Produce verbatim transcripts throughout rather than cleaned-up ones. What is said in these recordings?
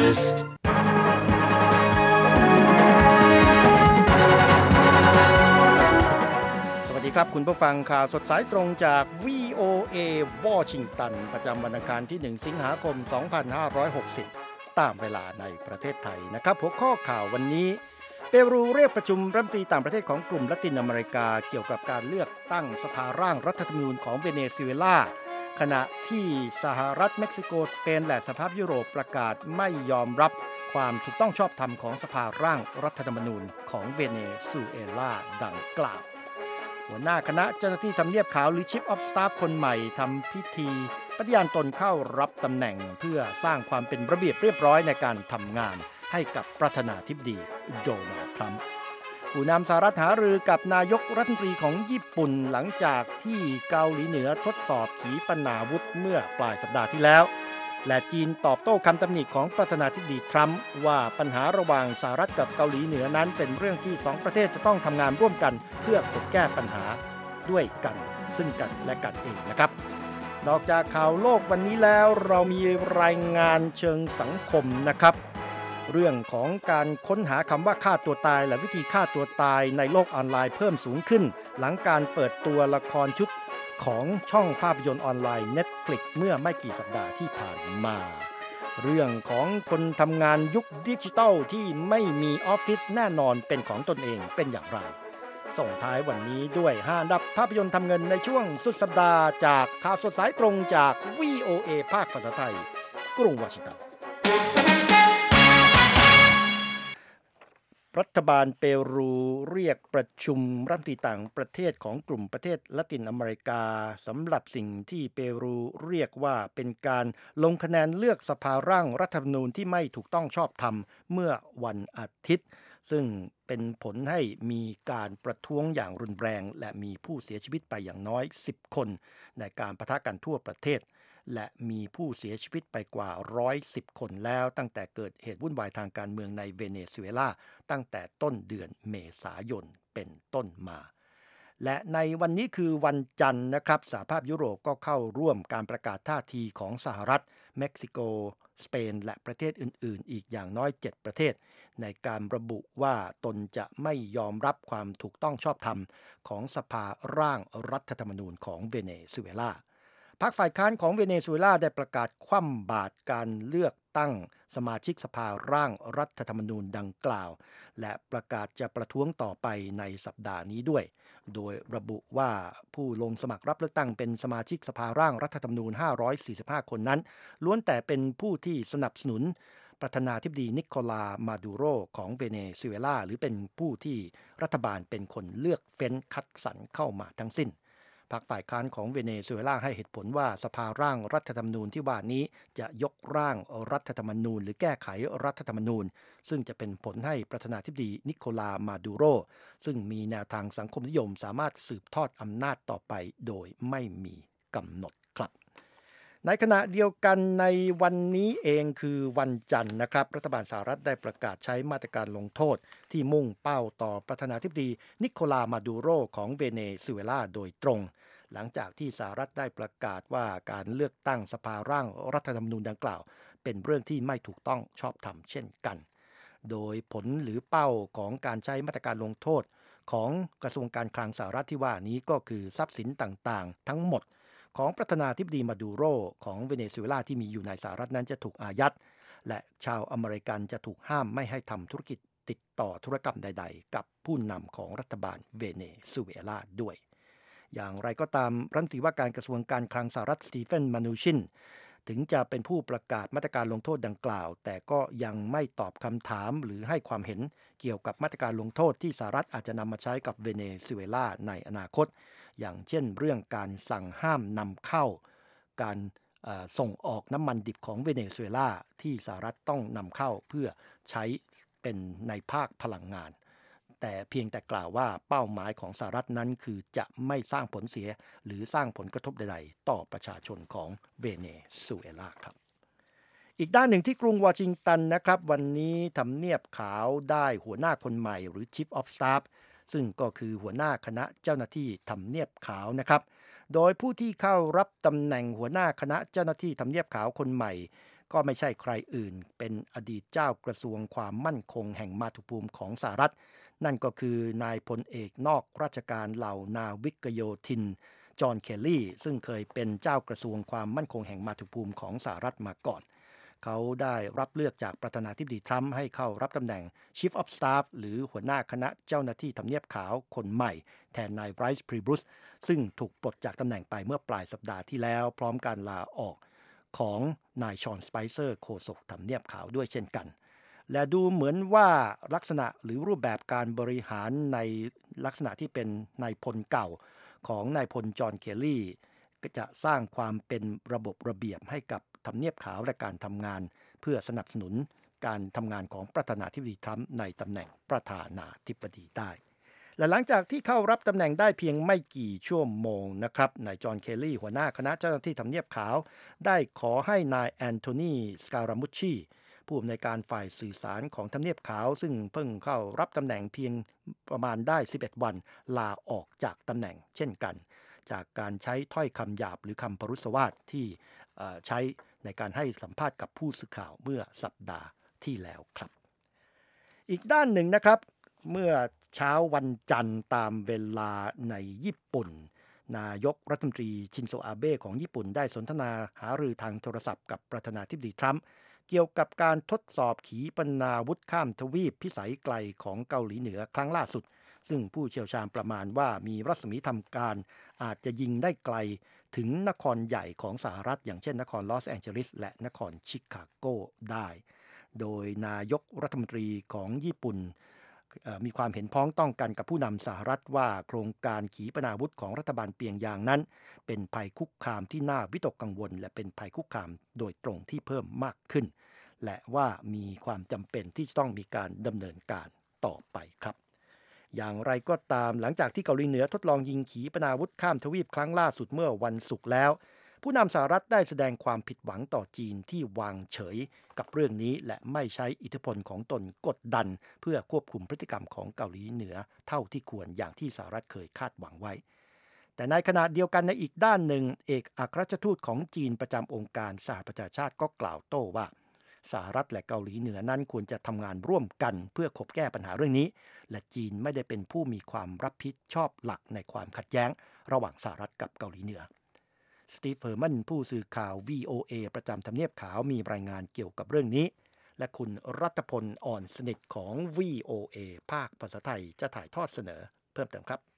สวัสดีครับคุณผู้ฟังข่าวสดสายตรงจาก วี โอ เอ วอชิงตันประจำวันอังคารที่หนึ่งสิงหาคมสองพันห้าร้อยหกสิบตามเวลาในประเทศไทยนะครับหัวข้อข่าววันนี้เปรูเรียกประชุมรัฐมนตรีต่างประเทศของกลุ่มละตินอเมริกาเกี่ยวกับการเลือกตั้งสภาร่างรัฐธรรมนูญของเวเนซุเอลาขณะที่สหรัฐเม็กซิโกสเปนและสหภาพยุโรปประกาศไม่ยอมรับความถูกต้องชอบธรรมของสภาร่างรัฐธรรมนูญของเวเนซุเอลาดังกล่าวหัวหน้าคณะเจ้าหน้าที่ทำเนียบขาวหรือ Chief of Staff คนใหม่ทำพิธีปฏิญาณตนเข้ารับตำแหน่งเพื่อสร้างความเป็นระเบียบเรียบร้อยในการทำงานให้กับประธานาธิบดีโดนัลด์ทรัมป์ผู้นำสหรัฐหารือกับนายกรัฐมนตรีของญี่ปุ่นหลังจากที่เกาหลีเหนือทดสอบขีปนาวุธเมื่อปลายสัปดาห์ที่แล้วและจีนตอบโต้คำตำหนิของประธานาธิบดีทรัมป์ว่าปัญหาระหว่างสหรัฐกับเกาหลีเหนือนั้นเป็นเรื่องที่สองประเทศจะต้องทำงานร่วมกันเพื่อขบแก้ปัญหาด้วยกันซึ่งกันและกันเองนะครับนอกจากข่าวโลกวันนี้แล้วเรามีรายงานเชิงสังคมนะครับเรื่องของการค้นหาคำว่าฆ่าตัวตายและวิธีฆ่าตัวตายในโลกออนไลน์เพิ่มสูงขึ้นหลังการเปิดตัวละครชุดของช่องภาพยนตร์ออนไลน์ Netflix เมื่อไม่กี่สัปดาห์ที่ผ่านมาเรื่องของคนทำงานยุคดิจิทัลที่ไม่มีออฟฟิศแน่นอนเป็นของตนเองเป็นอย่างไรส่งท้ายวันนี้ด้วยห้าอันดับภาพยนตร์ทำเงินในช่วงสุดสัปดาห์จากข่าวสดสายตรงจาก วี โอ เอ ภาคภาษาไทยกรุงวอชิงตันรัฐบาลเปรูเรียกประชุมรัฐมนตรีต่างประเทศของกลุ่มประเทศละตินอเมริกาสำหรับสิ่งที่เปรูเรียกว่าเป็นการลงคะแนนเลือกสภาร่างรัฐธรรมนูญที่ไม่ถูกต้องชอบธรรมเมื่อวันอาทิตย์ซึ่งเป็นผลให้มีการประท้วงอย่างรุนแรงและมีผู้เสียชีวิตไปอย่างน้อยสิบคนในการปะทะกันทั่วประเทศและมีผู้เสียชีวิตไปกว่าหนึ่งร้อยสิบคนแล้วตั้งแต่เกิดเหตุวุ่นวายทางการเมืองในเวเนซุเอลาตั้งแต่ต้นเดือนเมษายนเป็นต้นมาและในวันนี้คือวันจันทร์นะครับสหภาพยุโรปก็เข้าร่วมการประกาศท่าทีของสหรัฐเม็กซิโกสเปนและประเทศอื่นๆอีกอย่างน้อยเจ็ดประเทศในการระบุว่าตนจะไม่ยอมรับความถูกต้องชอบธรรมของสภาร่างรัฐธรรมนูญของเวเนซุเอลาพรรคฝ่ายค้านของเวเนซุเอลาได้ประกาศคว่ำบาตรการเลือกตั้งสมาชิกสภาร่างรัฐธรรมนูญดังกล่าวและประกาศจะประท้วงต่อไปในสัปดาห์นี้ด้วยโดยระบุว่าผู้ลงสมัครรับเลือกตั้งเป็นสมาชิกสภาร่างรัฐธรรมนูญห้าร้อยสี่สิบห้าคนนั้นล้วนแต่เป็นผู้ที่สนับสนุนประธานาธิบดีนิโคลามาดูโรของเวเนซุเอลาหรือเป็นผู้ที่รัฐบาลเป็นคนเลือกเฟ้นคัดสรรเข้ามาทั้งสิ้นพรรคฝ่ายค้านของเวเนซุเอลาให้เหตุผลว่าสภาร่างรัฐธรรมนูญที่ว่านี้จะยกร่างรัฐธรรมนูญหรือแก้ไขรัฐธรรมนูญซึ่งจะเป็นผลให้ประธานาธิบดีนิโคลามาดูโรซึ่งมีแนวทางสังคมนิยมสามารถสืบทอดอำนาจต่อไปโดยไม่มีกำหนดครับในขณะเดียวกันในวันนี้เองคือวันจันทร์นะครับรัฐบาลสหรัฐได้ประกาศใช้มาตรการลงโทษที่มุ่งเป้าต่อประธานาธิบดีนิโคลามาดูโรของเวเนซุเอลาโดยตรงหลังจากที่สหรัฐได้ประกาศว่าการเลือกตั้งสภาร่างรัฐธรรมนูญดังกล่าวเป็นเรื่องที่ไม่ถูกต้องชอบธรรมเช่นกันโดยผลหรือเป้าของการใช้มาตรการลงโทษของกระทรวงการคลังสหรัฐที่ว่านี้ก็คือทรัพย์สินต่างๆทั้งหมดของประธานาธิบดีมาดูโรของเวเนซุเอลาที่มีอยู่ในสหรัฐนั้นจะถูกอายัดและชาวอเมริกันจะถูกห้ามไม่ให้ทำธุรกิจติดต่อธุรกรรมใดๆกับผู้นำของรัฐบาลเวเนซุเอลาด้วยอย่างไรก็ตามรัฐมนตรีว่าการกระทรวงการคลังสหรัฐสตีเฟนมานูชินถึงจะเป็นผู้ประกาศมาตรการลงโทษดังกล่าวแต่ก็ยังไม่ตอบคำถามหรือให้ความเห็นเกี่ยวกับมาตรการลงโทษที่สหรัฐอาจจะนำมาใช้กับเวเนซุเอลาในอนาคตอย่างเช่นเรื่องการสั่งห้ามนำเข้าการส่งออกน้ำมันดิบของเวเนซุเอลาที่สหรัฐต้องนำเข้าเพื่อใช้เป็นในภาคพลังงานแต่เพียงแต่กล่าวว่าเป้าหมายของสหรัฐนั้นคือจะไม่สร้างผลเสียหรือสร้างผลกระทบใดๆต่อประชาชนของเวเนซุเอลาครับอีกด้านหนึ่งที่กรุงวอชิงตันนะครับวันนี้ทำเนียบขาวได้หัวหน้าคนใหม่หรือ Chief of Staff ซึ่งก็คือหัวหน้าคณะเจ้าหน้าที่ทำเนียบขาวนะครับโดยผู้ที่เข้ารับตำแหน่งหัวหน้าคณะเจ้าหน้าที่ทำเนียบขาวคนใหม่ก็ไม่ใช่ใครอื่นเป็นอดีตเจ้ากระทรวงความมั่นคงแห่งมาตุภูมิของสหรัฐนั่นก็คือนายพลเอกนอกราชการเหล่านาวิกโยธินจอห์นเคลลี่ซึ่งเคยเป็นเจ้ากระทรวงความมั่นคงแห่งมาตุภูมิของสหรัฐมาก่อนเขาได้รับเลือกจากประธานาธิบดีทรัมป์ให้เข้ารับตำแหน่ง Chief of Staff หรือหัวหน้าคณะเจ้าหน้าที่ทำเนียบขาวคนใหม่แทนนายไบรซ์ พรีบรุสซึ่งถูกปลดจากตำแหน่งไปเมื่อปลายสัปดาห์ที่แล้วพร้อมการลาออกของนายชอนสไปเซอร์โฆษกทำเนียบขาวด้วยเช่นกันและดูเหมือนว่าลักษณะหรือรูปแบบการบริหารในลักษณะที่เป็นนายพลเก่าของนายพลจอห์นเคลลี่ก็จะสร้างความเป็นระบบระเบียบให้กับทำเนียบขาวและการทำงานเพื่อสนับสนุนการทำงานของประธานาธิบดีทรัมป์ในตำแหน่งประธานาธิบดีได้และหลังจากที่เข้ารับตำแหน่งได้เพียงไม่กี่ชั่วโมงนะครับนายจอห์นเคลลี่หัวหน้าคณะเจ้าหน้าที่ทำเนียบขาวได้ขอให้นายแอนโทนีสการามุชชีผู้อำนวยการฝ่ายสื่อสารของทำเนียบขาวซึ่งเพิ่งเข้ารับตำแหน่งเพียงประมาณได้สิบเอ็ดวันลาออกจากตำแหน่งเช่นกันจากการใช้ถ้อยคำหยาบหรือคำปรุษวาทที่ใช้ในการให้สัมภาษณ์กับผู้สื่อข่าวเมื่อสัปดาห์ที่แล้วครับอีกด้านหนึ่งนะครับเมื่อเช้าวันจันทร์ตามเวลาในญี่ปุ่นนายกรัฐมนตรีชินโซอาเบะของญี่ปุ่นได้สนทนาหารือทางโทรศัพท์กับประธานาธิบดีทรัมป์เกี่ยวกับการทดสอบขีปนาวุธข้ามทวีปพิสัยไกลของเกาหลีเหนือครั้งล่าสุดซึ่งผู้เชี่ยวชาญประมาณว่ามีรัศมีทำการอาจจะยิงได้ไกลถึงนครใหญ่ของสหรัฐอย่างเช่นนครลอสแองเจลิสและนครชิคาโกได้โดยนายกรัฐมนตรีของญี่ปุ่นมีความเห็นพ้องต้องกันกับผู้นำสหรัฐว่าโครงการขีปนาวุธของรัฐบาลเปียงยางนั้นเป็นภัยคุกคามที่น่าวิตกกังวลและเป็นภัยคุกคามโดยตรงที่เพิ่มมากขึ้นและว่ามีความจำเป็นที่จะต้องมีการดำเนินการต่อไปครับอย่างไรก็ตามหลังจากที่เกาหลีเหนือทดลองยิงขีปนาวุธข้ามทวีปครั้งล่าสุดเมื่อวันศุกร์แล้วผู้นำสหรัฐได้แสดงความผิดหวังต่อจีนที่วางเฉยกับเรื่องนี้และไม่ใช้อิทธิพลของตนกดดันเพื่อควบคุมพฤติกรรมของเกาหลีเหนือเท่าที่ควรอย่างที่สหรัฐเคยคาดหวังไว้แต่ในขณะเดียวกันในอีกด้านหนึ่งเอกอัครราชทูตของจีนประจำองค์การสหประชาชาติก็กล่าวโต้ว่าสหรัฐและเกาหลีเหนือนั้นควรจะทำงานร่วมกันเพื่อขบแก้ปัญหาเรื่องนี้และจีนไม่ได้เป็นผู้มีความรับผิดชอบหลักในความขัดแย้งระหว่างสหรัฐกับเกาหลีเหนือสตีฟ เฮอร์มันผู้สื่อข่าว วี โอ เอ ประจำทำเนียบขาวมีรายงานเกี่ยวกับเรื่องนี้และคุณรัตพลอ่อนสนิทของ วี โอ เอ ภาคภาษาไทยจะถ่ายทอดเสนอเพิ่มเติมครับ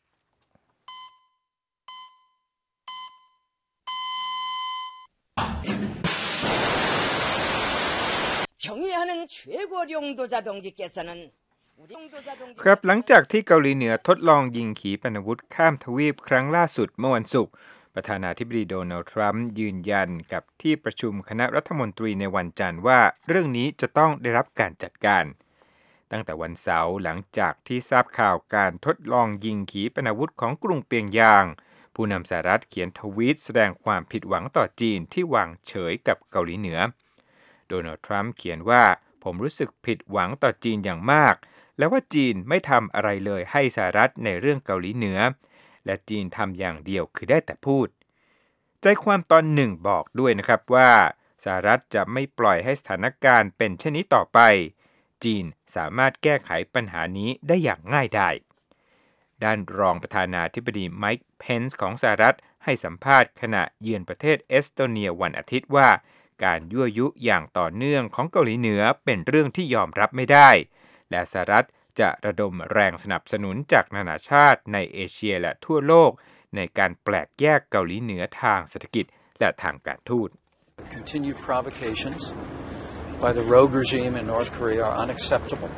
ครับหลังจากที่เกาหลีเหนือทดลองยิงขีปนาวุธข้ามทวีปครั้งล่าสุดเมื่อวันศุกร์ประธานาธิบดีโดนัลด์ทรัมป์ยืนยันกับที่ประชุมคณะรัฐมนตรีในวันจันทร์ว่าเรื่องนี้จะต้องได้รับการจัดการตั้งแต่วันเสาร์หลังจากที่ทราบข่าวการทดลองยิงขีปนาวุธของกรุงเปียงยางผู้นำสหรัฐเขียนทวีตแสดงความผิดหวังต่อจีนที่วางเฉยกับเกาหลีเหนือโดนัลด์ทรัมป์เขียนว่าผมรู้สึกผิดหวังต่อจีนอย่างมากและว่าจีนไม่ทำอะไรเลยให้สหรัฐในเรื่องเกาหลีเหนือและจีนทำอย่างเดียวคือได้แต่พูดใจความตอนหนึ่งบอกด้วยนะครับว่าสหรัฐจะไม่ปล่อยให้สถานการณ์เป็นเช่นนี้ต่อไปจีนสามารถแก้ไขปัญหานี้ได้อย่างง่ายดายด้านรองประธานาธิบดีไมค์เพนซ์ของสหรัฐให้สัมภาษณ์ขณะเยือนประเทศเอสโตเนียวันอาทิตย์ว่าการยั่วยุอย่างต่อเนื่องของเกาหลีเหนือเป็นเรื่องที่ยอมรับไม่ได้และสหรัฐจะระดมแรงสนับสนุนจากนานาชาติในเอเชียและทั่วโลกในการแปลกแยกเกาหลีเหนือทางเศรษฐกิจและทางการทูต Continued provocations by the rogue regime in North Korea are unacceptable.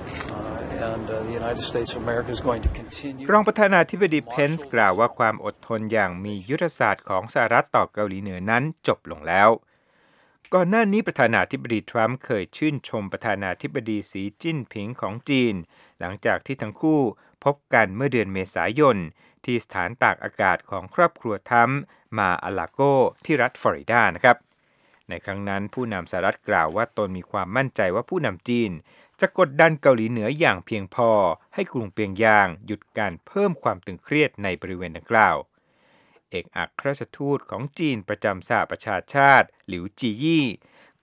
And uh, the United States of America is going to continue รองประธานาธิบดีเพนซ์กล่าวว่าความอดทนอย่างมียุทธศาสตร์ของสหรัฐต่อเกาหลีเหนือนั้นจบลงแล้วก่อนหน้านี้ประธานาธิบดีทรัมป์เคยชื่นชมประธานาธิบดีสีจิ้นผิงของจีนหลังจากที่ทั้งคู่พบกันเมื่อเดือนเมษายนที่สถานตากอากาศของครอบครัวทรัมป์มาอาลาโกที่รัฐฟลอริดานะครับในครั้งนั้นผู้นำสหรัฐกล่าวว่าตนมีความมั่นใจว่าผู้นำจีนจะกดดันเกาหลีเหนืออย่างเพียงพอให้กรุงเปียงยางหยุดการเพิ่มความตึงเครียดในบริเวณดังกล่าวเอกอัครราชทูตของจีนประจำสหประชาชาติหลิวจียี่ก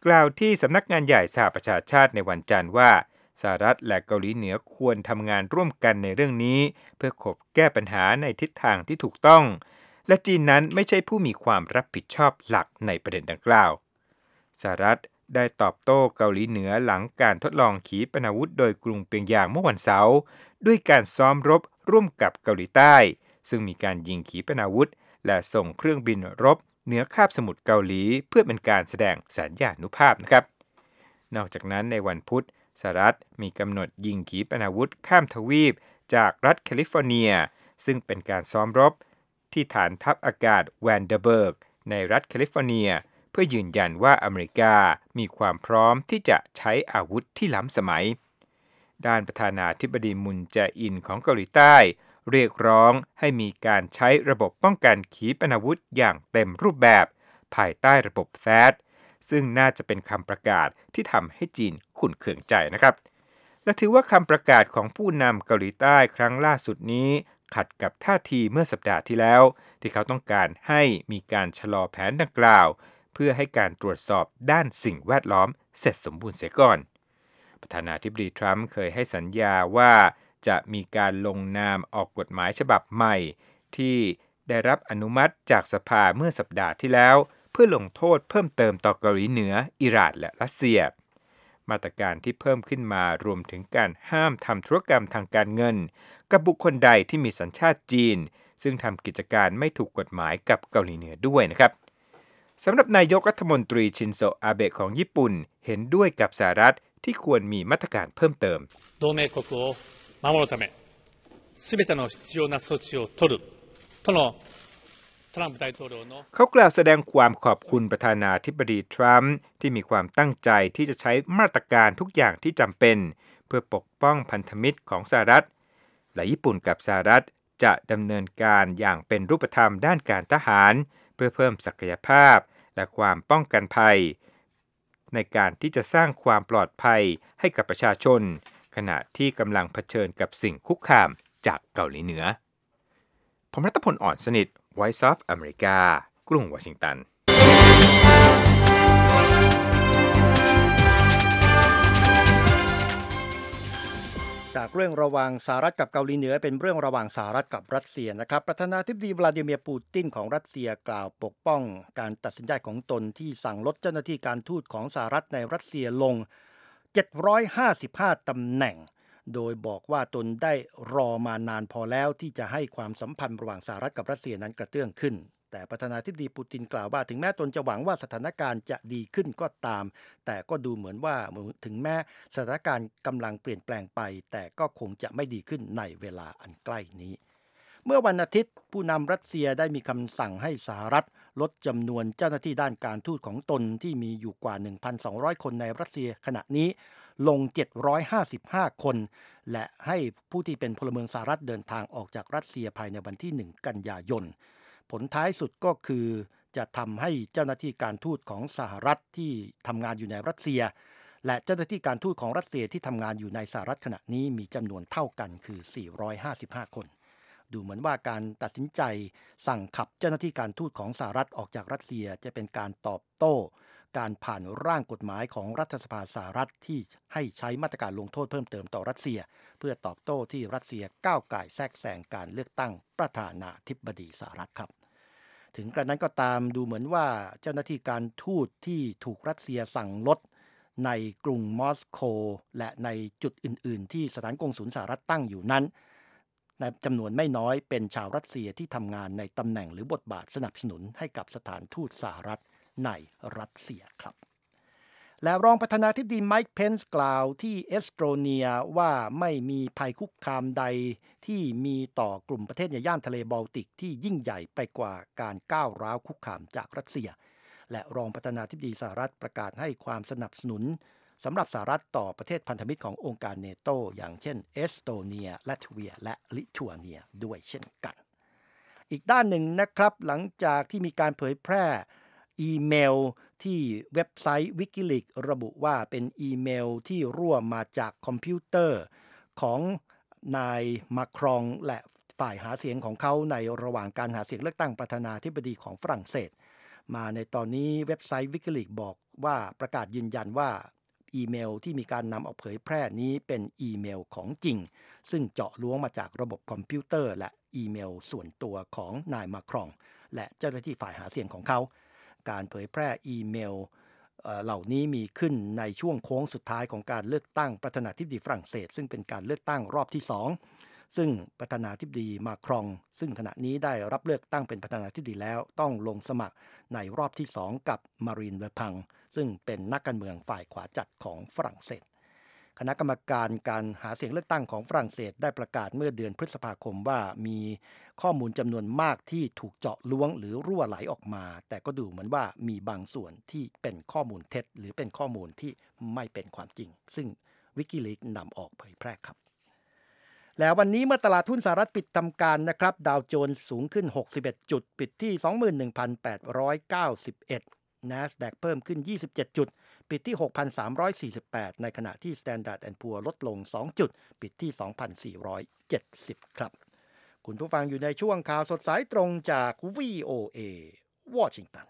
กล่าวที่สำนักงานใหญ่สหประชาชาติในวันจันทร์ว่าสหรัฐและเกาหลีเหนือควรทำงานร่วมกันในเรื่องนี้เพื่อขบแก้ปัญหาในทิศทางที่ถูกต้องและจีนนั้นไม่ใช่ผู้มีความรับผิดชอบหลักในประเด็นดังกล่าวสหรัฐได้ตอบโต้เกาหลีเหนือหลังการทดลองขีปนาวุธโดยกรุงเปียงยางเมื่อวันเสาร์ด้วยการซ้อมรบร่วมกับเกาหลีใต้ซึ่งมีการยิงขีปนาวุธและส่งเครื่องบินรบเหนือคาบสมุทรเกาหลีเพื่อเป็นการแสดงสัญญานุภาพนะครับนอกจากนั้นในวันพุธสหรัฐมีกำหนดยิงขีปนาวุธข้ามทวีปจากรัฐแคลิฟอร์เนียซึ่งเป็นการซ้อมรบที่ฐานทัพอากาศแวนเดอร์เบิร์กในรัฐแคลิฟอร์เนียเพื่อยืนยันว่าอเมริกามีความพร้อมที่จะใช้อาวุธที่ล้ำสมัยด้านประธานาธิบดีมุนแจอินของเกาหลีใต้เรียกร้องให้มีการใช้ระบบป้องกันขีปนาวุธอย่างเต็มรูปแบบภายใต้ระบบ แทด ซึ่งน่าจะเป็นคำประกาศที่ทำให้จีนขุ่นเคืองใจนะครับและถือว่าคำประกาศของผู้นำเกาหลีใต้ครั้งล่าสุดนี้ขัดกับท่าทีเมื่อสัปดาห์ที่แล้วที่เขาต้องการให้มีการชะลอแผนดังกล่าวเพื่อให้การตรวจสอบด้านสิ่งแวดล้อมเสร็จสมบูรณ์เสียก่อนประธานาธิบดีทรัมป์เคยให้สัญญาว่าจะมีการลงนามออกกฎหมายฉบับใหม่ที่ได้รับอนุมัติจากสภาเมื่อสัปดาห์ที่แล้วเพื่อลงโทษเพิ่มเติมต่อเกาหลีเหนืออิหร่านและรัสเซียมาตรการที่เพิ่มขึ้นมารวมถึงการห้ามทำธุรกรรมทางการเงินกับบุคคลใดที่มีสัญชาติจีนซึ่งทำกิจการไม่ถูกกฎหมายกับเกาหลีเหนือด้วยนะครับสำหรับนายกรัฐมนตรีชินโซอาเบะของญี่ปุ่นเห็นด้วยกับสหรัฐที่ควรมีมาตรการเพิ่มเติม同盟国を守るためすべての必要な措置を取るとのเขากล่าวแสดงความขอบคุณประธานาธิบดีทรัมป์ที่มีความตั้งใจที่จะใช้มาตรการทุกอย่างที่จำเป็นเพื่อปกป้องพันธมิตรของสหรัฐและญี่ปุ่นกับสหรัฐจะดำเนินการอย่างเป็นรูปธรรมด้านการทหารเพื่อเพิ่มศักยภาพและความป้องกันภัยในการที่จะสร้างความปลอดภัยให้กับประชาชนขณะที่กำลังเผชิญกับสิ่งคุกคามจากเกาหลีเหนือผมรัตพล อ่อนสนิท Voice of America กรุงวอชิงตันจากเรื่องระหว่างสหรัฐกับเกาหลีเหนือเป็นเรื่องระหว่างสหรัฐกับรัสเซียนะครับประธานาธิบดีวลาดิเมียร์ปูตินของรัสเซียกล่าวปกป้องการตัดสินใจของตนที่สั่งลดเจ้าหน้าที่การทูตของสหรัฐในรัสเซียลงเจ็ดร้อยห้าสิบห้าตำแหน่งโดยบอกว่าตนได้รอมานานพอแล้วที่จะให้ความสัมพันธ์ระหว่างสหรัฐกับรัสเซียนั้นกระเตื้องขึ้นแต่ประธานาธิบดีปูตินกล่าวว่าถึงแม้ตนจะหวังว่าสถานการณ์จะดีขึ้นก็ตามแต่ก็ดูเหมือนว่าถึงแม้สถานการณ์กำลังเปลี่ยนแปลงไปแต่ก็คงจะไม่ดีขึ้นในเวลาอันใกล้นี้เมื่อวันอาทิตย์ผู้นำรัสเซียได้มีคำสั่งให้สหรัฐลดจำนวนเจ้าหน้าที่ด้านการทูตของตนที่มีอยู่กว่า หนึ่งพันสองร้อย คนในรัสเซียขณะนี้ลงเจ็ดร้อยห้าสิบห้าคนและให้ผู้ที่เป็นพลเมืองสหรัฐเดินทางออกจากรัสเซียภายในวันที่หนึ่งกันยายนผลท้ายสุดก็คือจะทำให้เจ้าหน้าที่การทูตของสหรัฐที่ทำงานอยู่ในรัสเซียและเจ้าหน้าที่การทูตของรัสเซียที่ทำงานอยู่ในสหรัฐขณะนี้มีจำนวนเท่ากันคือสี่ร้อยห้าสิบห้าคนดูเหมือนว่าการตัดสินใจสั่งขับเจ้าหน้าที่การทูตของสหรัฐออกจากรัสเซียจะเป็นการตอบโต้การผ่านร่างกฎหมายของรัฐสภาสหรัฐที่ให้ใช้มาตรการลงโทษเพิ่มเติมต่อรัสเซียเพื่อตอบโต้ที่รัสเซียก้าวก่ายแทรกแซงการเลือกตั้งประธานาธิบดีสหรัฐครับถึงกระนั้นก็ตามดูเหมือนว่าเจ้าหน้าที่การทูตที่ถูกรัสเซียสั่งลดในกรุงมอสโกและในจุดอื่นๆที่สถานกงสุลสหรัฐตั้งอยู่นั้นในจำนวนไม่น้อยเป็นชาวรัสเซียที่ทำงานในตำแหน่งหรือบทบาทสนับสนุนให้กับสถานทูตสหรัฐในรัสเซียครับและรองประธานาธิบดีไมค์เพนส์กล่าวที่เอสโตเนียว่าไม่มีภัยคุกคามใดที่มีต่อกลุ่มประเทศในย่านทะเลบอลติกที่ยิ่งใหญ่ไปกว่าการก้าวร้าวคุกคามจากรัสเซียและรองประธานาธิบดีสหรัฐประกาศให้ความสนับสนุนสำหรับสหรัฐต่อประเทศพันธมิตรขององค์การเนโตอย่างเช่นเอสโตเนียลัตเวียและลิทัวเนียด้วยเช่นกันอีกด้านหนึ่งนะครับหลังจากที่มีการเผยแพร่อีเมลที่เว็บไซต์ Wikileaks ระบุว่าเป็นอีเมลที่รั่วมาจากคอมพิวเตอร์ของนายมาครองและฝ่ายหาเสียงของเขาในระหว่างการหาเสียงเลือกตั้งประธานาธิบดีของฝรั่งเศสมาในตอนนี้เว็บไซต์ Wikileaks บอกว่าประกาศยืนยันว่าอีเมลที่มีการนำออกเผยแพร่นี้เป็นอีเมลของจริงซึ่งเจาะล้วงมาจากระบบคอมพิวเตอร์และอีเมลส่วนตัวของนายมาครองและเจ้าหน้าที่ฝ่ายหาเสียงของเขาการเผยแพร่อีเมลเหล่านี้มีขึ้นในช่วงโค้งสุดท้ายของการเลือกตั้งประธานาธิบดีฝรั่งเศสซึ่งเป็นการเลือกตั้งรอบที่สองซึ่งประธานาธิบดีมาครองซึ่งขณะนี้ได้รับเลือกตั้งเป็นประธานาธิบดีแล้วต้องลงสมัครในรอบที่สองกับมารีน เลพังซึ่งเป็นนักการเมืองฝ่ายขวาจัดของฝรั่งเศสคณะกรรมการการหาเสียงเลือกตั้งของฝรั่งเศสได้ประกาศเมื่อเดือนพฤษภาคมว่ามีข้อมูลจำนวนมากที่ถูกเจาะล้วงหรือรั่วไหลออกมาแต่ก็ดูเหมือนว่ามีบางส่วนที่เป็นข้อมูลเท็จหรือเป็นข้อมูลที่ไม่เป็นความจริงซึ่ง WikiLeaks นำออกเผยแพร่ครับแล้ววันนี้เมื่อตลาดหุ้นสหรัฐปิดทำการนะครับดาวโจนส์สูงขึ้นหกสิบเอ็ดจุดปิดที่ สองหมื่นหนึ่งพันแปดร้อยเก้าสิบเอ็ด NASDAQ เพิ่มขึ้นยี่สิบเจ็ดจุดปิดที่ หกพันสามร้อยสี่สิบแปด ในขณะที่ Standard แอนด์ Poor's ลดลงสองจุดปิดที่ สองพันสี่ร้อยเจ็ดสิบ ครับคุณผู้ฟังอยู่ในช่วงข่าวสดสายตรงจาก วี โอ เอ Washington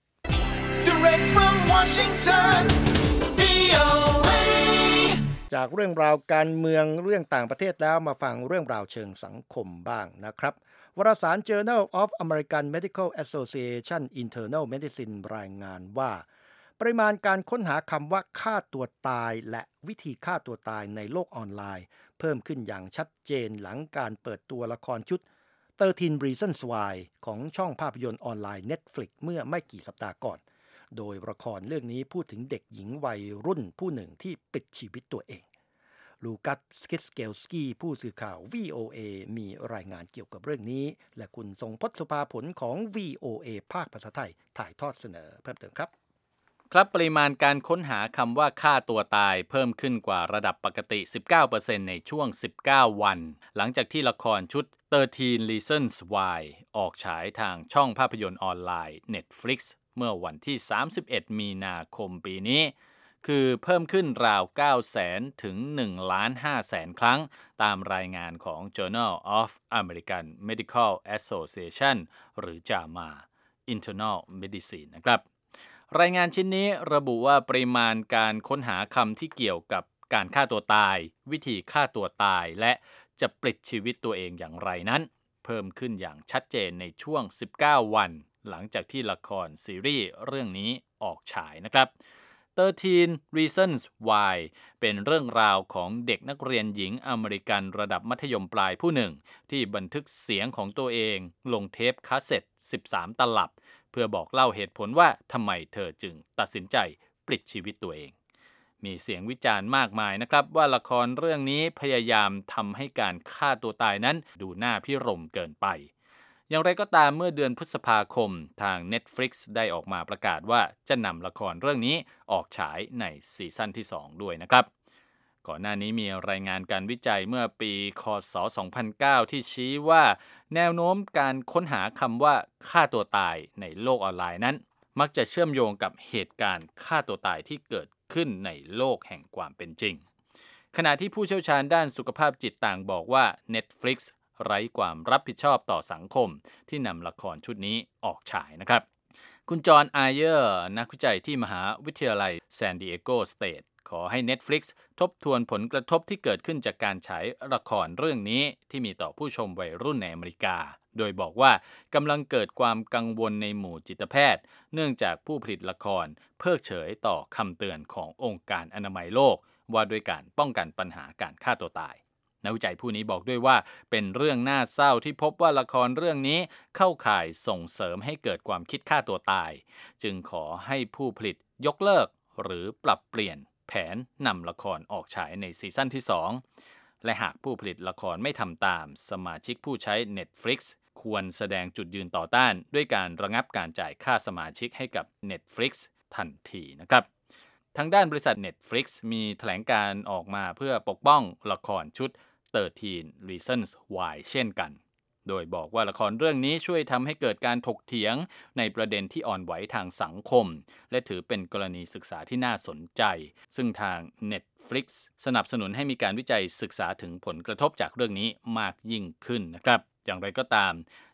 Direct from Washington วี โอ เอจากเรื่องราวการเมืองเรื่องต่างประเทศแล้วมาฟังเรื่องราวเชิงสังคมบ้างนะครับวารสาร Journal of American Medical Association Internal Medicine รายงานว่าปริมาณการค้นหาคำว่าฆ่าตัวตายและวิธีฆ่าตัวตายในโลกออนไลน์เพิ่มขึ้นอย่างชัดเจนหลังการเปิดตัวละครชุดสิบสาม Reasons Why ของช่องภาพยนตร์ออนไลน์ Netflix เมื่อไม่กี่สัปดาห์ก่อนโดยละครเรื่องนี้พูดถึงเด็กหญิงวัยรุ่นผู้หนึ่งที่ปิดชีวิตตัวเองลูกัส สกิสเกลสกี้ผู้สื่อข่าว วี โอ เอ มีรายงานเกี่ยวกับเรื่องนี้และคุณทรงพจน์ สุภาผลของ วี โอ เอ ภาคภาษาไทยถ่ายทอดเสนอเพิ่มเติมครับครับปริมาณการค้นหาคำว่าฆ่าตัวตายเพิ่มขึ้นกว่าระดับปกติ สิบเก้าเปอร์เซ็นต์ ในช่วงสิบเก้าวันหลังจากที่ละครชุดสิบสาม Reasons Why ออกฉายทางช่องภาพยนตร์ออนไลน์ Netflix เมื่อวันที่สามสิบเอ็ดมีนาคมปีนี้คือเพิ่มขึ้นราว เก้าแสน ถึง หนึ่งล้านห้าแสน ครั้งตามรายงานของ Journal of American Medical Association หรือ จามา Internal Medicine นะครับรายงานชิ้นนี้ระบุว่าปริมาณการค้นหาคำที่เกี่ยวกับการฆ่าตัวตายวิธีฆ่าตัวตายและจะปลิดชีวิตตัวเองอย่างไรนั้นเพิ่มขึ้นอย่างชัดเจนในช่วงสิบเก้าวันหลังจากที่ละครซีรีส์เรื่องนี้ออกฉายนะครับสิบสาม Reasons Why เป็นเรื่องราวของเด็กนักเรียนหญิงอเมริกันระดับมัธยมปลายผู้หนึ่งที่บันทึกเสียงของตัวเองลงเทปคาสเซ็ตสิบสามตลับเพื่อบอกเล่าเหตุผลว่าทำไมเธอจึงตัดสินใจปลิดชีวิตตัวเองมีเสียงวิจารณ์มากมายนะครับว่าละครเรื่องนี้พยายามทำให้การฆ่าตัวตายนั้นดูน่าพิรมเกินไปอย่างไรก็ตามเมื่อเดือนพฤษภาคมทาง Netflix ได้ออกมาประกาศว่าจะนำละครเรื่องนี้ออกฉายในซีซั่นที่สองด้วยนะครับก่อนหน้านี้มีรายงานการวิจัยเมื่อปีค.ศ. สองพันเก้าที่ชี้ว่าแนวโน้มการค้นหาคำว่าฆ่าตัวตายในโลกออนไลน์นั้นมักจะเชื่อมโยงกับเหตุการณ์ฆ่าตัวตายที่เกิดขึ้นในโลกแห่งความเป็นจริงขณะที่ผู้เชี่ยวชาญด้านสุขภาพจิตต่างบอกว่า Netflix ไร้ความรับผิดชอบต่อสังคมที่นำละครชุดนี้ออกฉายนะครับคุณจอห์น ไอเยอร์นักวิจัยที่มหาวิทยาลัยซานดิเอโกสเตทขอให้ Netflix ทบทวนผลกระทบที่เกิดขึ้นจากการฉายละครเรื่องนี้ที่มีต่อผู้ชมวัยรุ่นในอเมริกาโดยบอกว่ากำลังเกิดความกังวลในหมู่จิตแพทย์เนื่องจากผู้ผลิตละครเพิกเฉยต่อคำเตือนขององค์การอนามัยโลกว่าด้วยการป้องกันปัญหาการฆ่าตัวตายนักวิจัยผู้นี้บอกด้วยว่าเป็นเรื่องน่าเศร้าที่พบว่าละครเรื่องนี้เข้าข่ายส่งเสริมให้เกิดความคิดฆ่าตัวตายจึงขอให้ผู้ผลิตยกเลิกหรือปรับเปลี่ยนแผนนำละครออกฉายในซีซั่นที่สองและหากผู้ผลิตละครไม่ทำตามสมาชิกผู้ใช้ Netflix ควรแสดงจุดยืนต่อต้านด้วยการระงับการจ่ายค่าสมาชิกให้กับ Netflix ทันทีนะครับทางด้านบริษัท Netflix มีแถลงการออกมาเพื่อปกป้องละครชุดสิบสาม Reasons Why เช่นกันโดยบอกว่าละครเรื่องนี้ช่วยทำให้เกิดการถกเถียงในประเด็นที่อ่อนไหวทางสังคมและถือเป็นกรณีศึกษาที่น่าสนใจซึ่งทาง Netflix สนับสนุนให้มีการวิจัยศึกษาถึงผลกระทบจากเรื่องนี้มากยิ่งขึ้นนะครับอย่างไรก็ตาม Netflix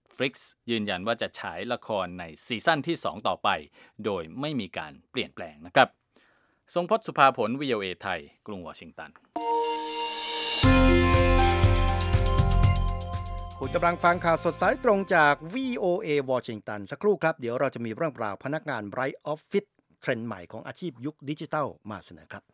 Netflix ยืนยันว่าจะฉายละครในซีซั่นที่สองต่อไปโดยไม่มีการเปลี่ยนแปลงนะครับทรงพจน์สุภาผล วี โอ เอ ไทยกรุงวอชิงตันคุณกำลังฟังข่าวสดสายตรงจาก วี โอ เอ วอชิงตันสักครู่ครับเดี๋ยวเราจะมีเรื่องราวพนักงานไร้ออฟฟิศเทรนด์ใหม่ของอาชีพยุคดิจิทัลมาเสนอครับ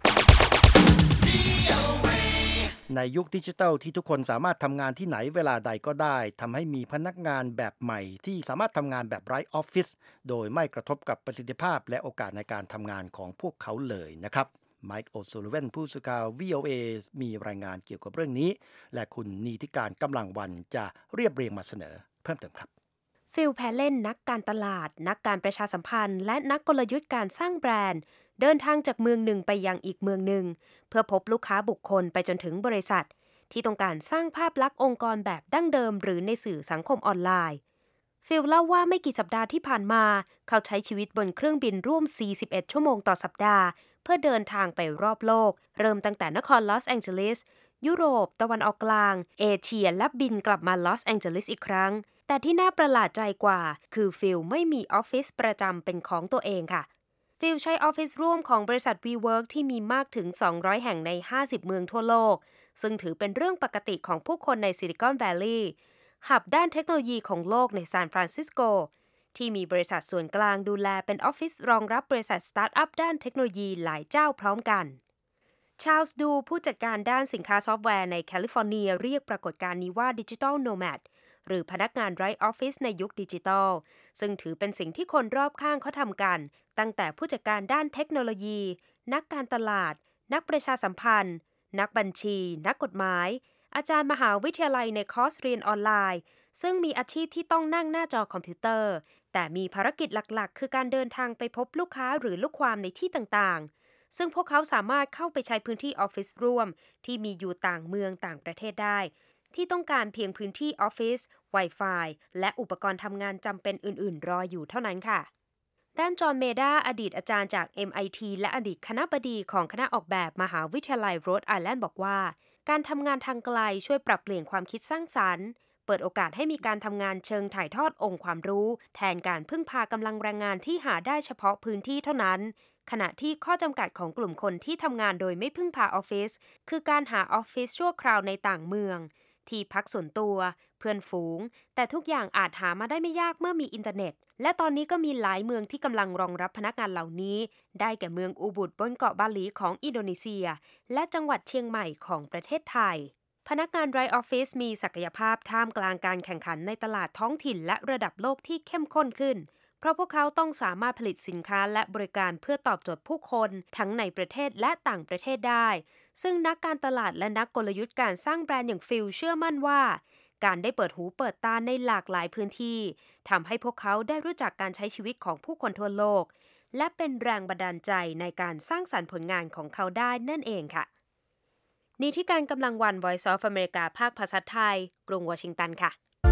ในยุคดิจิทัลที่ทุกคนสามารถทำงานที่ไหนเวลาใดก็ได้ทำให้มีพนักงานแบบใหม่ที่สามารถทำงานแบบไร้ออฟฟิศโดยไม่กระทบกับประสิทธิภาพและโอกาสในการทำงานของพวกเขาเลยนะครับไมค์ โอซูลิเวนผู้สื่อข่าว วี โอ เอ มีรายงานเกี่ยวกับเรื่องนี้และคุณนีธิการกำลังวันจะเรียบเรียงมาเสนอเพิ่มเติมครับฟิลแพลนนักการตลาดนักการประชาสัมพันธ์และนักกลยุทธ์การสร้างแบรนด์เดินทางจากเมืองหนึ่งไปยังอีกเมืองหนึ่งเพื่อพบลูกค้าบุคคลไปจนถึงบริษัทที่ต้องการสร้างภาพลักษณ์องค์กรแบบดั้งเดิมหรือในสื่อสังคมออนไลน์ฟิลเล่าว่าไม่กี่สัปดาห์ที่ผ่านมาเขาใช้ชีวิตบนเครื่องบินร่วมสี่สิบเอ็ดชั่วโมงต่อสัปดาห์เพื่อเดินทางไปรอบโลกเริ่มตั้งแต่นครลอสแองเจลิสยุโรปตะวันออกกลางเอเชียและบินกลับมาลอสแองเจลิสอีกครั้งแต่ที่น่าประหลาดใจกว่าคือฟิลไม่มีออฟฟิศประจำเป็นของตัวเองค่ะฟิลใช้ออฟฟิศร่วมของบริษัท WeWork ที่มีมากถึงสองร้อยแห่งในห้าสิบเมืองทั่วโลกซึ่งถือเป็นเรื่องปกติของผู้คนในซิลิคอนแวลลีย์หับด้านเทคโนโลยีของโลกในซานฟรานซิสโกที่มีบริษัทส่วนกลางดูแลเป็นออฟฟิศรองรับบริษัทสตาร์ทอัพด้านเทคโนโลยีหลายเจ้าพร้อมกันชาร์ลส์ดูผู้จัดการด้านสินค้าซอฟต์แวร์ในแคลิฟอร์เนียเรียกปรากฏการณ์นี้ว่าดิจิทัลโนแมดหรือพนักงานไร้ออฟฟิศในยุคดิจิทัลซึ่งถือเป็นสิ่งที่คนรอบข้างเขาทำกันตั้งแต่ผู้จัดการด้านเทคโนโลยีนักการตลาดนักประชาสัมพันธ์นักบัญชีนักกฎหมายอาจารย์มหาวิทยาลัยในคอร์สเรียนออนไลน์ซึ่งมีอาชีพที่ต้องนั่งหน้าจอคอมพิวเตอร์แต่มีภารกิจหลักๆคือการเดินทางไปพบลูกค้าหรือลูกความในที่ต่างๆซึ่งพวกเขาสามารถเข้าไปใช้พื้นที่ออฟฟิศร่วมที่มีอยู่ต่างเมืองต่างประเทศได้ที่ต้องการเพียงพื้นที่ออฟฟิศ Wi-Fi และอุปกรณ์ทำงานจำเป็นอื่นๆรออยู่เท่านั้นค่ะด้านจอห์นเมดาอดีตอาจารย์จาก เอ็ม ไอ ที และอดีตคณบดีของคณะออกแบบมหาวิทยาลัยโรดไอแลนด์บอกว่าการทำงานทางไกลช่วยปรับเปลี่ยนความคิดสร้างสรรค์เปิดโอกาสให้มีการทำงานเชิงถ่ายทอดองค์ความรู้แทนการพึ่งพากำลังแรงงานที่หาได้เฉพาะพื้นที่เท่านั้นขณะที่ข้อจำกัดของกลุ่มคนที่ทำงานโดยไม่พึ่งพาออฟฟิศคือการหาออฟฟิศชั่วคราวในต่างเมืองที่พักส่วนตัวเพื่อนฝูงแต่ทุกอย่างอาจหามาได้ไม่ยากเมื่อมีอินเทอร์เน็ตและตอนนี้ก็มีหลายเมืองที่กำลังรองรับพนักงานเหล่านี้ได้แก่เมืองอูบุดบนเกาะบาหลีของอินโดนีเซียและจังหวัดเชียงใหม่ของประเทศไทยพนักงานไร้ออฟฟิศมีศักยภาพท่ามกลางการแข่งขันในตลาดท้องถิ่นและระดับโลกที่เข้มข้นขึ้นเพราะพวกเขาต้องสามารถผลิตสินค้าและบริการเพื่อตอบโจทย์ผู้คนทั้งในประเทศและต่างประเทศได้ซึ่งนักการตลาดและนักกลยุทธ์การสร้างแบรนด์อย่างฟิลเชื่อมั่นว่าการได้เปิดหูเปิดตาในหลากหลายพื้นที่ทำให้พวกเขาได้รู้จักการใช้ชีวิตของผู้คนทั่วโลกและเป็นแรงบันดาลใจในการสร้างสรรค์ผลงานของเขาได้นั่นเองค่ะนี่ที่การกำลังวัน Voice of America ภาคภาษาไทยกรุงวอชิงตันค่ะ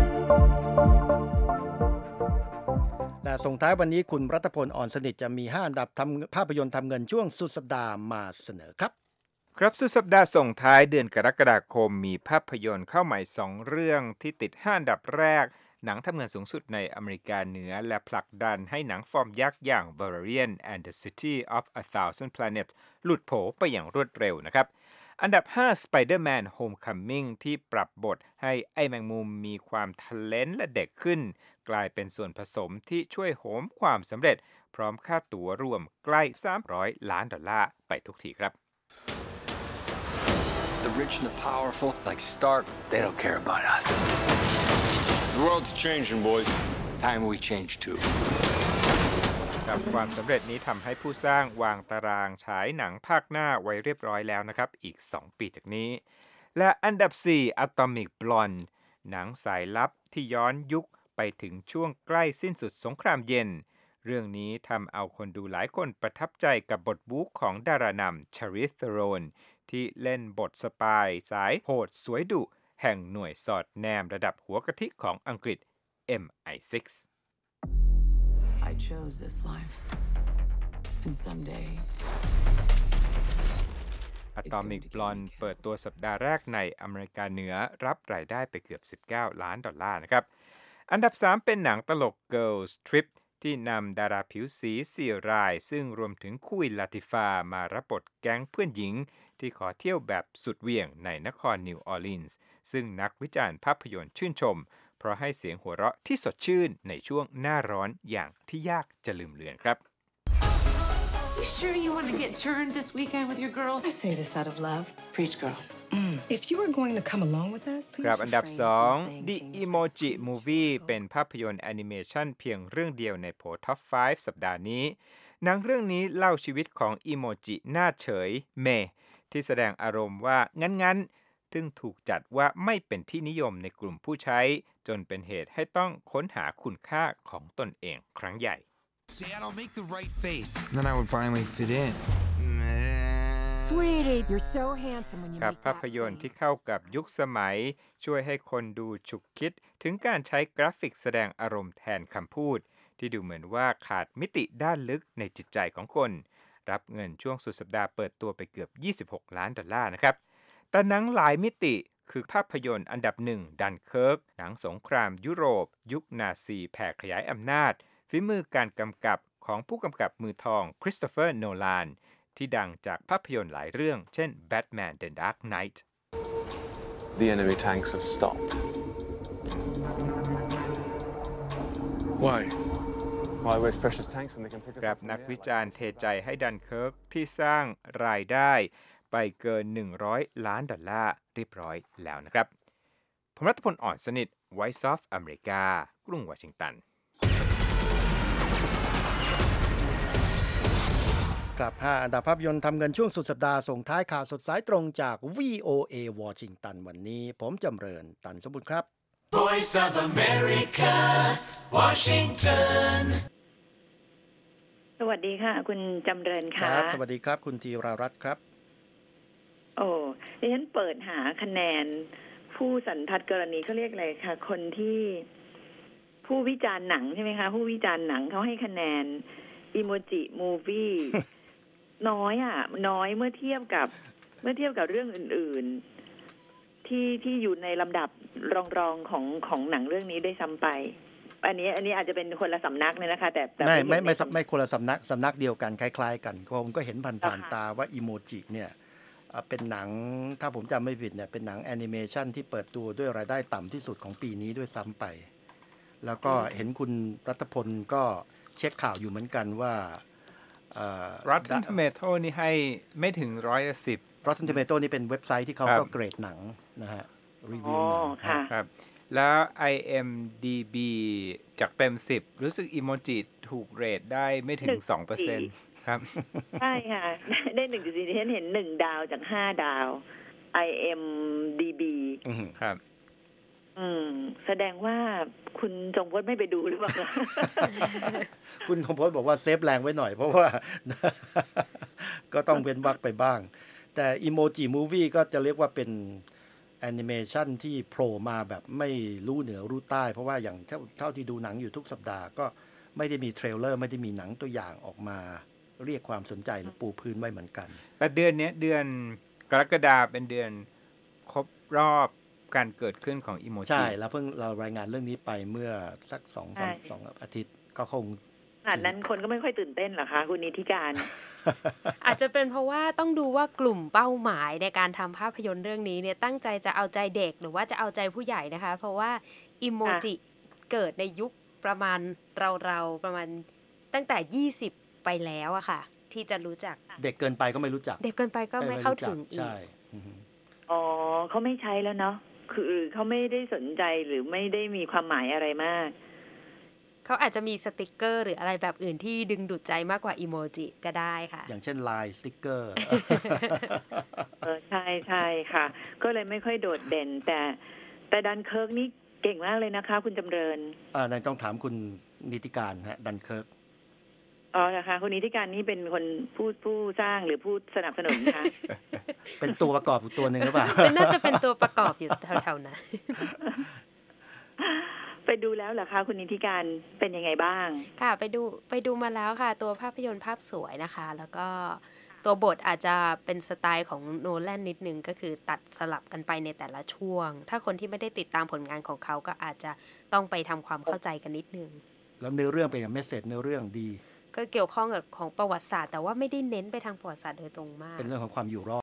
และส่งท้ายวันนี้คุณรัตพลอ่อนสนิทจะมีห้าอันดับทำภาพยนตร์ทำเงินช่วงสุดสัปดาห์มาเสนอครับครับสุดสัปดาห์ส่งท้ายเดือนกรกฎาคมมีภาพยนตร์เข้าใหม่สองเรื่องที่ติดห้าอันดับแรกหนังทำเงินสูงสุดในอเมริกาเหนือและผลักดันให้หนังฟอร์มยักษ์อย่าง Valerian and the City of a Thousand Planets หลุดโผไปอย่างรวดเร็วนะครับอันดับห้า Spider-Man Homecoming ที่ปรับบทให้ไอ้แมงมุมมีความทะเลนและเด็กขึ้นกลายเป็นส่วนผสมที่ช่วยโหมความสำเร็จพร้อมค่าตั๋วรวมใกล้สามร้อยล้านดอลลาร์ไปทุกทีครับ The rich and the powerful, like Stark, they don't care about us. The world's changing, boys. Time we change too. กับความสำเร็จนี้ทำให้ผู้สร้างวางตารางฉายหนังภาคหน้าไว้เรียบร้อยแล้วนะครับอีกสองปีจากนี้และอันดับสี่ Atomic Blonde หนังสายลับที่ย้อนยุคไปถึงช่วงใกล้สิ้นสุดสงครามเย็นเรื่องนี้ทำเอาคนดูหลายคนประทับใจกับบทบู๊ของดารานำ Charlize Theron ที่เล่นบทสปายสายโหดสวยดุแห่งหน่วยสอดแนมระดับหัวกะทิของอังกฤษ เอ็ม ไอ ซิกซ์ I chose this life, and someday Atomic Blonde เปิดตัวสัปดาห์แรกในอเมริกาเหนือรับรายได้ไปเกือบสิบเก้าล้านดอลลาร์นะครับอันดับสามเป็นหนังตลก Girls Trip ที่นำดาราผิวสีสี่รายซึ่งรวมถึงคุยลาติฟามารับบทแก๊งเพื่อนหญิงที่ขอเที่ยวแบบสุดเหวี่ยงในนครนิวออร์ลีนส์ซึ่งนักวิจารณ์ภาพยนตร์ชื่นชมเพราะให้เสียงหัวเราะที่สดชื่นในช่วงหน้าร้อนอย่างที่ยากจะลืมเลือนครับ You sure you want to get turned this weekend with your girls? I say this out of love. Preach, girl. Mm. If you were going to come along with us, ครับอันดับสอง The Emoji Movie เป็นภาพยนตร์แอนิเมชันเพียงเรื่องเดียวในโผ Top ห้า สัปดาห์นี้หนังเรื่องนี้เล่าชีวิตของอีโมจิหน้าเฉยเมที่แสดงอารมณ์ว่างั้นๆซึ่งถูกจัดว่าไม่เป็นที่นิยมในกลุ่มผู้ใช้จนเป็นเหตุให้ต้องค้นหาคุณค่าของตนเองครั้งใหญ่ Dad, I'll make the right face. Then I would finally fit in. Sweetie, you're so handsome when you กับ make ภาพยนตร์ที่เข้ากับยุคสมัยช่วยให้คนดูฉุกคิดถึงการใช้กราฟิกแสดงอารมณ์แทนคำพูดที่ดูเหมือนว่าขาดมิติด้านลึกในจิตใจของคนรับเงินช่วงสุดสัปดาห์เปิดตัวไปเกือบยี่สิบหกล้านดอลลาร์นะครับแต่หนังหลายมิติคือภาพยนตร์อันดับหนึ่งดันเคิร์กหนังสงครามยุโรปยุคนาซีแผ่ขยายอำนาจฝีมือการกำกับของผู้กำกับมือทองคริสโตเฟอร์โนแลนที่ดังจากภาพยนตร์หลายเรื่องเช่น Batman The Dark Knight The enemy tanks have stopped. Why? Why waste precious tanks when they can pick us กับ up from นัก the วิ air? จารณ์เทใจให้ดันเคิร์กที่สร้างรายได้ไปเกินหนึ่งร้อยล้านดอลลาร์เรียบร้อยแล้วนะครับผมรัตพลอ่อนสนิท Voice of America กรุงวอชิงตันกลับห้าอันดับภาพยนตร์ทำเงินช่วงสุดสัปดาห์ส่งท้ายข่าวสดสายตรงจาก วี โอ เอ วอชิงตันวันนี้ผมจำเริญตันสมบุญครับ Voice of America, Washington. สวัสดีค่ะคุณจำเริญคค่ะรับสวัสดีครับคุณธีรารัตน์ครับโอ้ดิฉันเปิดหาคะแนนผู้สันทัดกรณีเขาเรียกอะไรคะคนที่ผู้วิจารณ์หนังใช่ไหมคะผู้วิจารณ์หนังเขาให้คะแนนอีโมจิมูฟี่ น้อยอ่ะน้อยเมื่อเทียบกับเมื่อเทียบกับเรื่องอื่นๆที่ที่อยู่ในลำดับรองๆของของหนังเรื่องนี้ได้ซ้ำไปอันนี้อันนี้อาจจะเป็นคนละสำนักเนี่ยนะคะแต่ไม่ไม่ไม่ไม่คนละสำนักสำนักเดียวกันคล้ายๆกันผมก็เห็นผ่านๆตาว่าอีโมจิเนี่ยเป็นหนังถ้าผมจำไม่ผิดเนี่ยเป็นหนังแอนิเมชันที่เปิดตัวด้วยรายได้ต่ำที่สุดของปีนี้ด้วยซ้ำไปแล้วก็เห็นคุณรัตพลก็เช็คข่าวอยู่เหมือนกันว่า Rotten Tomato นี่ให้ไม่ถึงร้อยละสิบ Rotten Tomato นี่เป็นเว็บไซต์ที่เขาก็เกรดหนังนะฮะรีวิวหนังครับแล้ว ไอ เอ็ม ดี บี จากเต็มสิบรู้สึกอีโมจิถูกเรทได้ไม่ถึง สองเปอร์เซ็นต์ ครับใช่ค่ะได้หนึ่งจุดสี่ที่ฉันเห็นหนึ่งดาวจากห้าดาว ไอ เอ็ม ดี บีครับอืมแสดงว่าคุณจงพจน์ไม่ไปดูหรือเปล่าคุณจงพจน์บอกว่าเซฟแรงไว้หน่อยเพราะว่า ก็ต้องเว้นวรรคไปบ้างแต่อีโมจิมูวี่ก็จะเรียกว่าเป็นแอนิเมชันที่โผล่มาแบบไม่รู้เหนือรู้ใต้เพราะว่าอย่างเท่าเท่าที่ดูหนังอยู่ทุกสัปดาห์ก็ไม่ได้มีเทรลเลอร์ไม่ได้มีหนังตัวอย่างออกมาเรียกความสนใจหรือปูพื้นไว้เหมือนกันแต่เดือนนี้เดือนกรกฎาคมเป็นเดือนครบรอบการเกิดขึ้นของอีโมจิใช่แล้วเพิ่งเรารายงานเรื่องนี้ไปเมื่อสักสองสองอาทิตย์ก็คงอันนั้นคนก็ไม่ค่อยตื่นเต้นหรอคะคุณนิติการอาจจะเป็นเพราะว่าต้องดูว่ากลุ่มเป้าหมายในการทำภาพยนตร์เรื่องนี้เนี่ยตั้งใจจะเอาใจเด็กหรือว่าจะเอาใจผู้ใหญ่นะคะเพราะว่าอีโมจิเกิดในยุคประมาณเราๆประมาณตั้งแต่ยี่สิบไปแล้วอะค่ะที่จะรู้จักเด็กเกินไปก็ไม่รู้จักเด็กเกินไปก็ไม่เข้าถึงอีกใช่อ๋อเขาไม่ใช้แล้วเนาะคือเขาไม่ได้สนใจหรือไม่ได้มีความหมายอะไรมากเขาอาจจะมีสติกเกอร์หรืออะไรแบบอื่นที่ดึงดูดใจมากกว่าอีโมจิก็ได้ค่ะอย่างเช่นลายสติกเกอร์เออใช่ใช่ค่ะก็เลยไม่ค่อยโดดเด่นแต่แต่ดันเคิร์กนี่เก่งมากเลยนะคะคุณจำเริญอ่าต้องถามคุณนิติการฮะดันเคิร์กอ๋อนะคะคุณนิติการนี่เป็นคนผู้ผู้สร้างหรือผู้สนับสนุนคะเป็นตัวประกอบตัวหนึ่งหรือเปล่าน่าจะเป็นตัวประกอบอยู่แถวๆนั้นไปดูแล้วเหรอคะคุณนิติการเป็นยังไงบ้างค่ะไปดูไปดูมาแล้วค่ะตัวภาพยนตร์ภาพสวยนะคะแล้วก็ตัวบทอาจจะเป็นสไตล์ของโนแลนนิดนึงก็คือตัดสลับกันไปในแต่ละช่วงถ้าคนที่ไม่ได้ติดตามผลงานของเขาก็อาจจะต้องไปทำความเข้าใจกันนิดนึงแล้วเนื้อเรื่องเป็นอย่างเมสเสจเนื้อเรื่องดีก็เกี่ยวข้องกับของประวัติศาสตร์แต่ว่าไม่ได้เน้นไปทางประวัติศาสตร์โดยตรงมากเป็นเรื่องของความอยู่รอด